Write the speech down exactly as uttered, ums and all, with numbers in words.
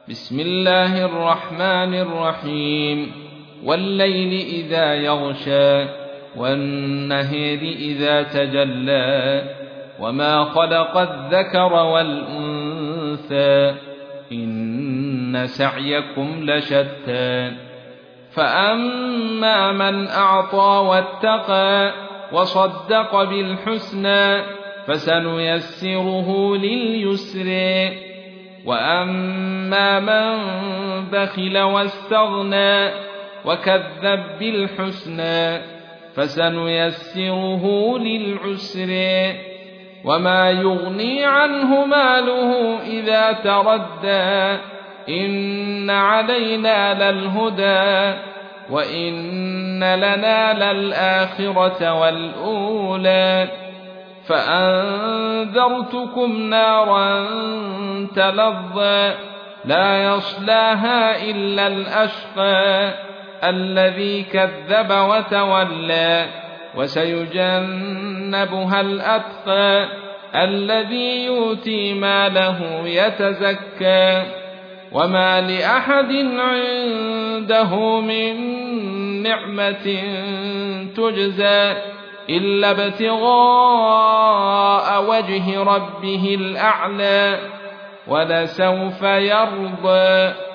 بسم الله الرحمن الرحيم والليل إذا يغشى والنهر إذا تجلى وما خلق الذكر والأنثى إن سعيكم لشتى فأما من أعطى واتقى وصدق بالحسنى فسنيسره لليسر وأما من بخل واستغنى وكذب بالحسنى فسنيسره للعسر وما يغني عنه ماله إذا تردى إن علينا للهدى وإن لنا للآخرة والأولى فأنذرتكم نارا تلظى لا يصلاها إلا الأشقى الذي كذب وتولى وسيجنبها الأتقى الذي يؤتي ماله يتزكى وما لأحد عنده من نعمة تجزى إلا ابتغاء وجه ربه الأعلى ولسوف يرضى.